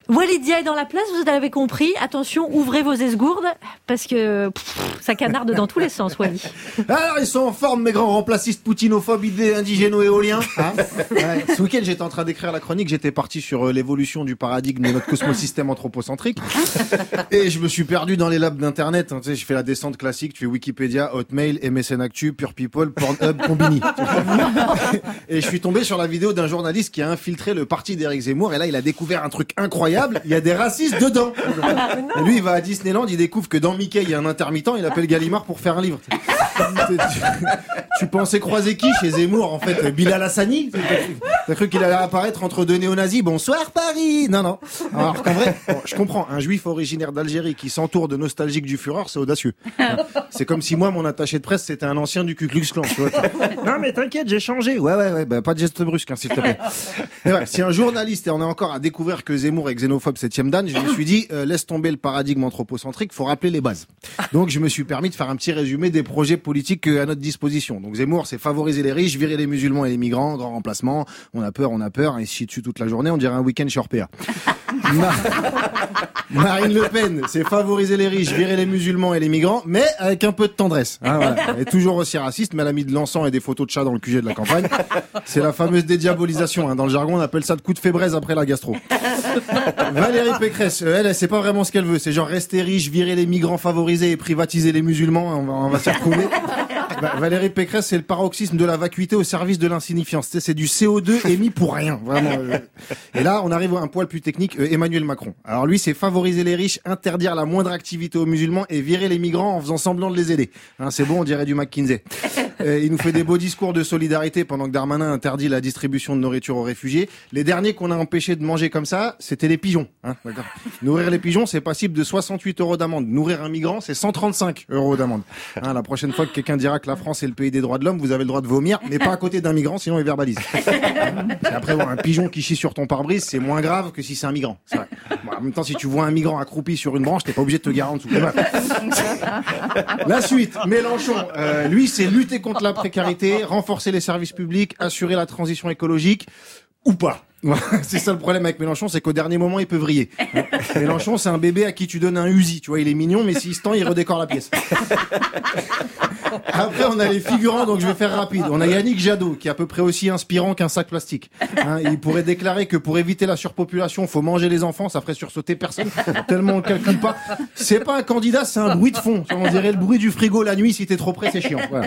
Walidia est dans la place, vous l'avez compris. Attention, ouvrez vos esgourdes, parce que ça canarde dans tous les sens, Wally. Alors, ils sont en forme, mes grands remplacistes poutinophobe, indigéno-éoliens. Hein ouais. Ce week-end, j'étais en train d'écrire la chronique, j'étais parti sur l'évolution du paradigme de notre cosmosystème anthropocentrique. Et je me suis perdu dans les labs d'internet. Hein, tu sais, je fais la descente classique, tu fais Wikipédia, Hotmail, MSN Actu, Pure People, Pornhub, Combini. Et je suis tombé sur la vidéo d'un journaliste qui a infiltré le parti d'Éric Zemmour, et là, il a découvert un truc incroyable. Il y a des racistes dedans. Et lui, il va à Disneyland, il découvre que dans Mickey, il y a un intermittent, il appelle Gallimard pour faire un livre. Tu pensais croiser qui chez Zemmour, en fait? Bilal Hassani? T'as cru qu'il allait apparaître entre deux néo-nazis? Bonsoir Paris! Non. Alors qu'en vrai, bon, je comprends, un juif originaire d'Algérie qui s'entoure de nostalgiques du Führer, c'est audacieux. C'est comme si moi, mon attaché de presse, c'était un ancien du Ku Klux Klan. Tu vois. Non mais t'inquiète, j'ai changé. Ouais, bah, pas de geste brusque, hein, s'il te plaît. Et ouais, si un journaliste, et on est encore à découvrir que Zemmour est xénophobe 7e dan, je me suis dit, laisse tomber le paradigme anthropocentrique, faut rappeler les bases. Donc je me suis permis de faire un petit résumé des projets politiques à notre disposition. Donc Zemmour, c'est favoriser les riches, virer les musulmans et les migrants, grand remplacement, on a peur, et se chie dessus toute la journée, on dirait un week-end chez Orpea. Marine Le Pen, c'est favoriser les riches, virer les musulmans et les migrants, mais avec un peu de tendresse. Hein, voilà. Elle est toujours aussi raciste, mais elle a mis de l'encens et des photos de chats dans le QG de la campagne. C'est la fameuse dédiabolisation. Hein. Dans le jargon, on appelle ça de coup de fébraise après la gastro. Valérie Pécresse, elle sait pas vraiment ce qu'elle veut. C'est genre rester riche, virer les migrants favorisés et privatiser les musulmans. On va s'y retrouver. Valérie Pécresse, c'est le paroxysme de la vacuité au service de l'insignifiance. C'est du CO2 émis pour rien, vraiment. Et là, on arrive à un poil plus technique, Emmanuel Macron. Alors lui, c'est favoriser les riches, interdire la moindre activité aux musulmans et virer les migrants en faisant semblant de les aider. Hein, c'est bon, on dirait du McKinsey. Il nous fait des beaux discours de solidarité pendant que Darmanin interdit la distribution de nourriture aux réfugiés. Les derniers qu'on a empêchés de manger comme ça, c'était les pigeons. Hein, d'accord. Nourrir les pigeons, c'est passible de 68 € d'amende. Nourrir un migrant, c'est 135 € d'amende. Hein, la prochaine fois que quelqu'un dira que la France est le pays des droits de l'homme, vous avez le droit de vomir, mais pas à côté d'un migrant, sinon il verbalise. Et après, bon, un pigeon qui chie sur ton pare-brise, c'est moins grave que si c'est un migrant. C'est vrai. Bon, en même temps, si tu vois un migrant accroupi sur une branche, t'es pas obligé de te garer en dessous. La suite, Mélenchon, lui, c'est lutter contre la précarité, renforcer les services publics, assurer la transition écologique, ou pas. C'est ça le problème avec Mélenchon, c'est qu'au dernier moment, il peut vriller. Mélenchon, c'est un bébé à qui tu donnes un Uzi, tu vois, il est mignon, mais s'il se tend, il redécore la pièce. Après, on a les figurants, donc je vais faire rapide. On a Yannick Jadot, qui est à peu près aussi inspirant qu'un sac plastique. Hein, il pourrait déclarer que pour éviter la surpopulation, faut manger les enfants, ça ferait sursauter personne, tellement on le calcule pas. C'est pas un candidat, c'est un bruit de fond. On dirait le bruit du frigo la nuit, si t'es trop près, c'est chiant. Voilà.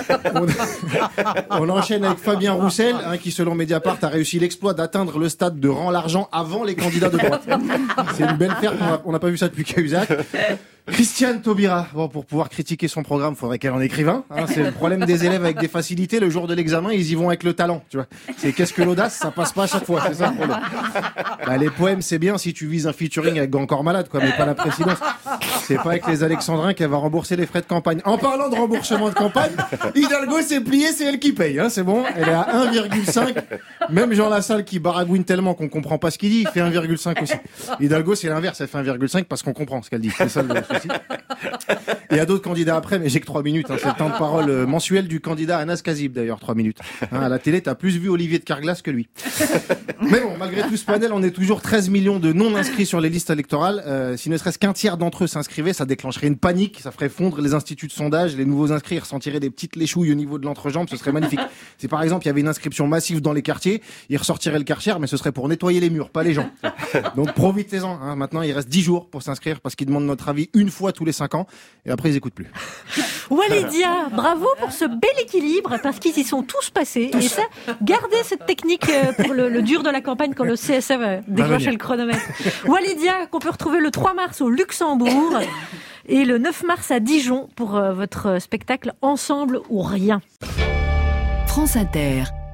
On enchaîne avec Fabien Roussel, hein, qui selon Mediapart a réussi l'exploit d'atteindre le stade de rend l'argent avant les candidats de droite. C'est une belle perte, on n'a pas vu ça depuis Cahuzac. Christiane Taubira, bon, pour pouvoir critiquer son programme, faudrait qu'elle en écrive un. Hein, c'est le problème des élèves avec des facilités. Le jour de l'examen, ils y vont avec le talent. Tu vois, c'est qu'est-ce que l'audace, ça passe pas à chaque fois. C'est ça le problème. Les poèmes, c'est bien si tu vises un featuring avec Encore Malade, quoi, mais pas la présidence. C'est pas avec les Alexandrins qu'elle va rembourser les frais de campagne. En parlant de remboursement de campagne, Hidalgo s'est plié, c'est elle qui paye. Hein, c'est bon, elle est à 1,5. Même Jean Lassalle qui baragouine tellement qu'on comprend pas ce qu'il dit, il fait 1,5 aussi. Hidalgo, c'est l'inverse, elle fait 1,5 parce qu'on comprend ce qu'elle dit. C'est ça le souci. Il y a d'autres candidats après, mais j'ai que 3 minutes. Hein. C'est le temps de parole mensuel du candidat Anas Kazib, d'ailleurs, 3 minutes. Hein, à la télé, t'as plus vu Olivier de Carglass que lui. Mais bon, malgré tout ce panel, on est toujours 13 millions de non-inscrits sur les listes électorales. Si ne serait-ce qu'un tiers d'entre eux s'inscrivaient, ça déclencherait une panique, ça ferait fondre les instituts de sondage, les nouveaux inscrits ressentiraient des petites léchouilles au niveau de l'entrejambe, ce serait magnifique. Si par exemple, il y avait une inscription massive dans les quartiers, ils ressortiraient le Karcher, mais ce serait pour nettoyer les murs, pas les gens. Donc profitez-en. Hein. Maintenant, il reste 10 jours pour s'inscrire parce qu'ils demandent notre avis une fois tous les 5 ans et après ils écoutent plus. Walidia, bravo pour ce bel équilibre parce qu'ils y sont tous passés. Et ça, gardez cette technique pour le dur de la campagne quand le CSA va déclencher le chronomètre. Walidia, qu'on peut retrouver le 3 mars au Luxembourg et le 9 mars à Dijon pour votre spectacle Ensemble ou Rien. France Inter.